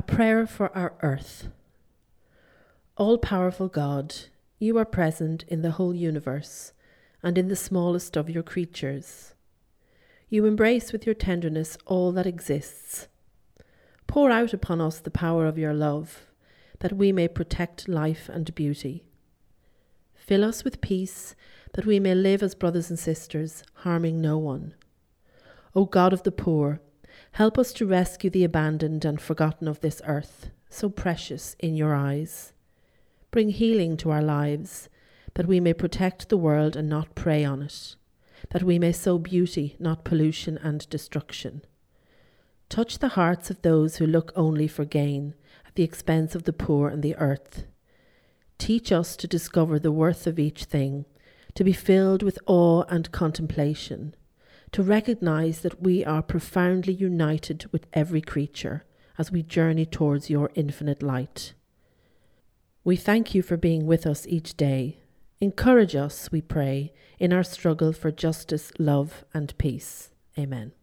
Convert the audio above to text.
A prayer for our earth. All-powerful God, you are present in the whole universe and in the smallest of your creatures. You embrace with your tenderness all that exists. Pour out upon us the power of your love, that we may protect life and beauty. Fill us with peace, that we may live as brothers and sisters, harming no one. O God of the poor, help us to rescue the abandoned and forgotten of this earth, so precious in your eyes. Bring healing to our lives, that we may protect the world and not prey on it, that we may sow beauty, not pollution and destruction. Touch the hearts of those who look only for gain, at the expense of the poor and the earth. Teach us to discover the worth of each thing, to be filled with awe and contemplation, to recognize that we are profoundly united with every creature as we journey towards your infinite light. We thank you for being with us each day. Encourage us, we pray, in our struggle for justice, love, and peace. Amen.